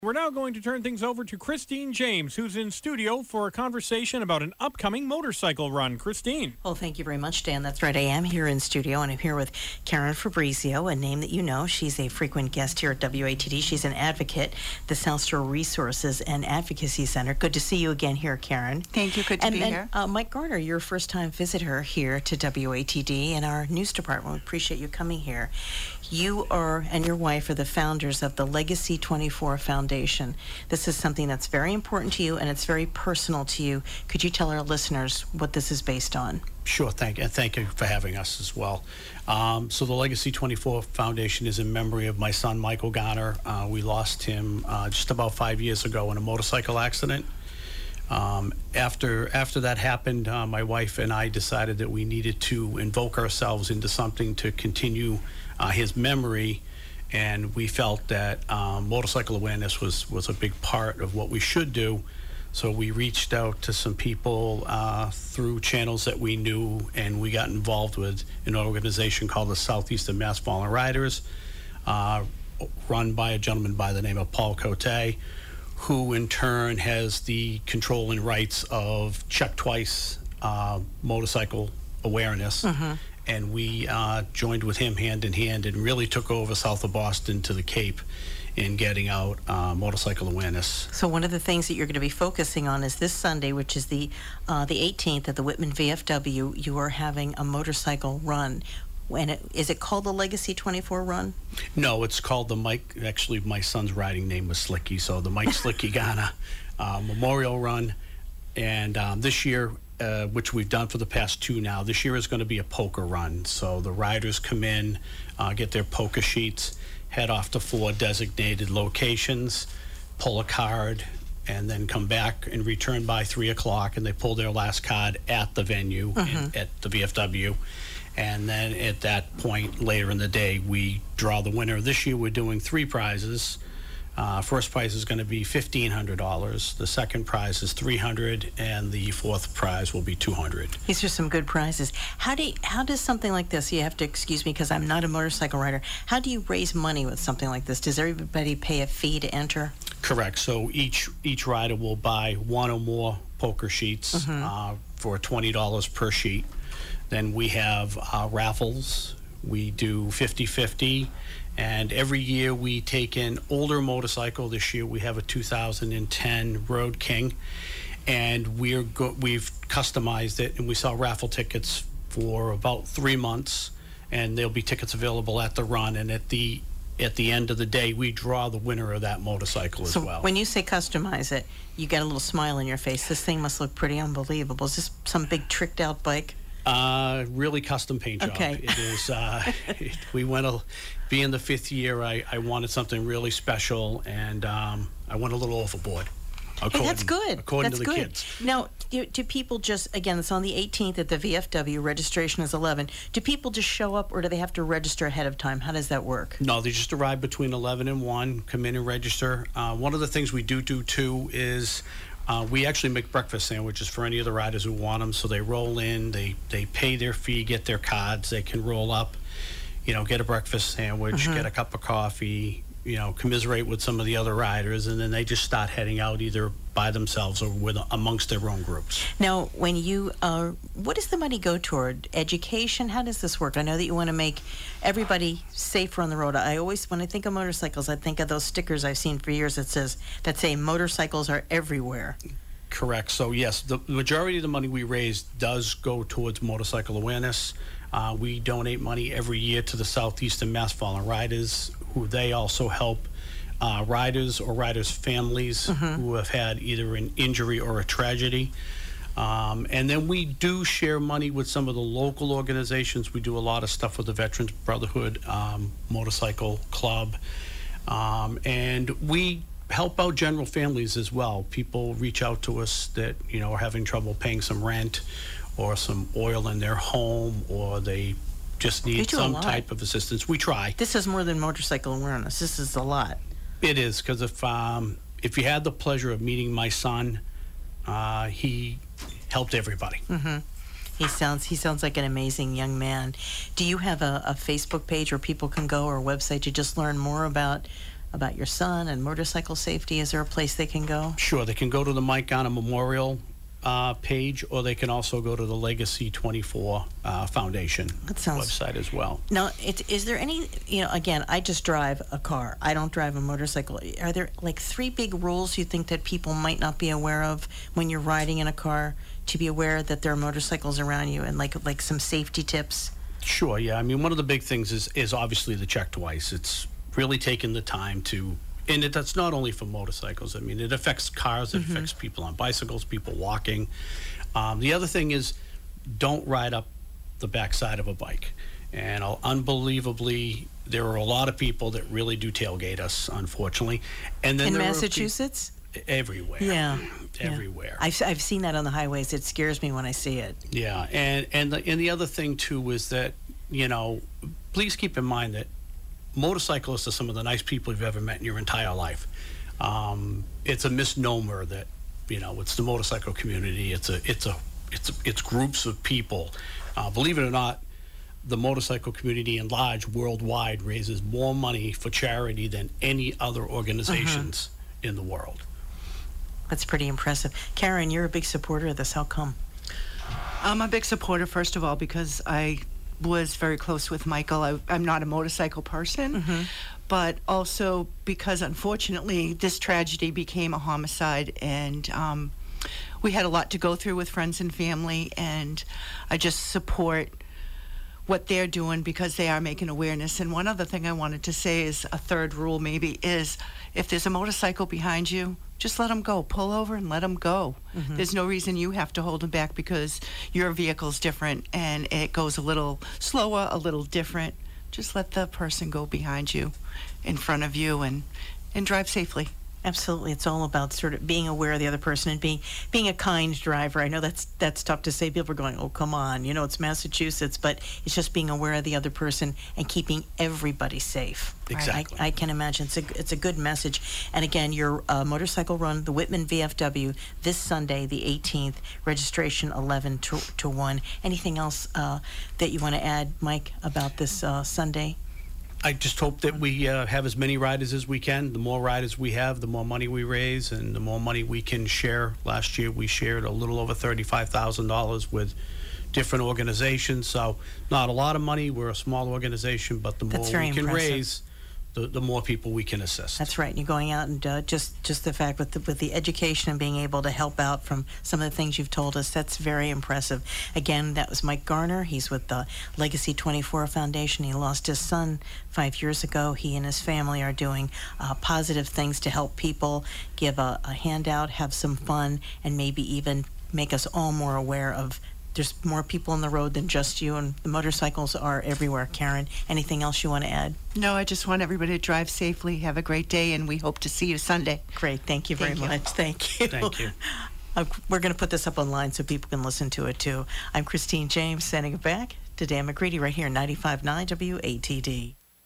We're now going to turn things over to Christine James, who's in studio for a conversation about an upcoming motorcycle run. Christine. Well, thank you very much, Dan. That's right. I am here in studio, and I'm here with Karen Fabrizio, a name that you know. She's a frequent guest here at WATD. She's an advocate, the South Shore Resources and Advocacy Center. Good to see you again here, Karen. Thank you. Good to be here. Mike Garner, you're a first-time visitor here to WATD and our news department. We appreciate you coming here. You are, and your wife are the founders of the Legacy 24 Foundation. This is something that's very important to you, and it's very personal to you. Could you tell our listeners what this is based on? Sure, thank you for having us as well. So the Legacy 24 Foundation is in memory of my son, Michael Garner. We lost him just about 5 years ago in a motorcycle accident. After that happened, my wife and I decided that we needed to invoke ourselves into something to continue his memory, and we felt that motorcycle awareness was a big part of what we should do. So we reached out to some people through channels that we knew, and we got involved with an organization called the Southeastern Mass Fallen Riders, run by a gentleman by the name of Paul Cote, who in turn has the control and rights of Check Twice motorcycle awareness. Mm-hmm. And we joined with him hand in hand and really took over south of Boston to the Cape in getting out motorcycle awareness. So one of the things that you're going to be focusing on is this Sunday, which is the 18th at the Whitman VFW. You are having a motorcycle run. Is it called the Legacy 24 Run? No, it's called the Mike. Actually, my son's riding name was Slicky, so the Mike Slicky Garner Memorial Run. And this year, which we've done for the past two now, this year is going to be a poker run. So the riders come in, get their poker sheets, head off to 4 designated locations, pull a card, and then come back and return by 3 o'clock, and they pull their last card at the venue, at the VFW. And then at that point later in the day, we draw the winner. This year we're doing 3 prizes. First prize is going to be $1,500. The second prize is $300, and the fourth prize will be $200. These are some good prizes. How does something like this? You have to excuse me because I'm not a motorcycle rider. How do you raise money with something like this? Does everybody pay a fee to enter? Correct. So each rider will buy 1 or more poker sheets for $20 per sheet. Then we have raffles. We do 50-50. And every year we take an older motorcycle. This year we have a 2010 Road King. And we've customized it, and we sell raffle tickets for about 3 months. And there'll be tickets available at the run. And at the end of the day, we draw the winner of that motorcycle as well. So when you say customize it, you get a little smile on your face. This thing must look pretty unbelievable. Is this some big tricked out bike? Really custom paint job. Okay. It is. We went being the 5th year. I wanted something really special, and I went a little overboard. Hey, that's good. According to the kids. Now, do people just, again, it's on the 18th at the VFW, registration is 11. Do people just show up, or do they have to register ahead of time? How does that work? No, they just arrive between 11 and 1, come in and register. One of the things we do too is we actually make breakfast sandwiches for any of the riders who want them. So they roll in, they pay their fee, get their cards, they can roll up, get a breakfast sandwich, get a cup of coffee, commiserate with some of the other riders, and then they just start heading out either by themselves or amongst their own groups. Now, when you, what does the money go toward? Education? How does this work? I know that you want to make everybody safer on the road. I always, when I think of motorcycles, I think of those stickers I've seen for years that say motorcycles are everywhere. Correct. So yes, the majority of the money we raise does go towards motorcycle awareness. We donate money every year to the Southeastern Mass Fallen Riders, who they also help riders or riders' families who have had either an injury or a tragedy. And then we do share money with some of the local organizations. We do a lot of stuff with the Veterans Brotherhood Motorcycle Club. And we help out general families as well. People reach out to us that, are having trouble paying some rent or some oil in their home, or they just need some type of assistance. We try. This is more than motorcycle awareness. This is a lot. It is, because if you had the pleasure of meeting my son, he helped everybody. He sounds like an amazing young man. Do you have a Facebook page where people can go, or a website to just learn more about about your son and motorcycle safety? Is there a place they can go? Sure, they can go to the Mike Garner Memorial page, or they can also go to the Legacy 24 Foundation website as well. Now, is there any, again, I just drive a car. I don't drive a motorcycle. Are there like 3 big rules you think that people might not be aware of when you're riding in a car, to be aware that there are motorcycles around you, and like some safety tips? Sure, yeah. I mean, one of the big things is obviously the check twice. It's really taking the time to, and that's not only for motorcycles. I mean, it affects cars, it affects people on bicycles, people walking. The other thing is, don't ride up the backside of a bike. And unbelievably, there are a lot of people that really do tailgate us, unfortunately. And then in Massachusetts? Everywhere. Yeah. Everywhere. I've seen that on the highways. It scares me when I see it. Yeah, and the other thing too is that, please keep in mind that motorcyclists are some of the nice people you've ever met in your entire life. It's a misnomer that, it's the motorcycle community. It's groups of people. Believe it or not, the motorcycle community in large worldwide raises more money for charity than any other organizations in the world. That's pretty impressive. Karen, you're a big supporter of this. How come? I'm a big supporter, first of all, because I was very close with Michael. I'm not a motorcycle person, but also because, unfortunately, this tragedy became a homicide, and we had a lot to go through with friends and family, and I just support what they're doing because they are making awareness. And one other thing I wanted to say is a third rule maybe is, if there's a motorcycle behind you, just let them go. Pull over and let them go. There's no reason you have to hold them back because your vehicle's different and it goes a little slower, a little different. Just let the person go behind you, in front of you, and drive safely. Absolutely. It's all about sort of being aware of the other person and being a kind driver. I know that's tough to say. People are going, oh, come on, it's Massachusetts, but it's just being aware of the other person and keeping everybody safe. Exactly. I can imagine. It's a good message. And again, your motorcycle run, the Whitman VFW, this Sunday, the 18th, registration 11 to 1. Anything else that you want to add, Mike, about this Sunday? I just hope that we have as many riders as we can. The more riders we have, the more money we raise, and the more money we can share. Last year, we shared a little over $35,000 with different organizations. So not a lot of money. We're a small organization, but the more we can raise, the more people we can assist. That's right. And you're going out and just the fact with the education and being able to help out from some of the things you've told us, that's very impressive. Again, that was Mike Garner. He's with the Legacy 24 Foundation. He lost his son 5 years ago. He and his family are doing positive things to help people, give a handout, have some fun, and maybe even make us all more aware of there's more people on the road than just you, and the motorcycles are everywhere. Karen, anything else you want to add? No, I just want everybody to drive safely, have a great day, and we hope to see you Sunday. Great. Thank you very much. Thank you. Thank you. We're going to put this up online so people can listen to it, too. I'm Christine James, sending it back to Dan McCready right here, 95.9 WATD.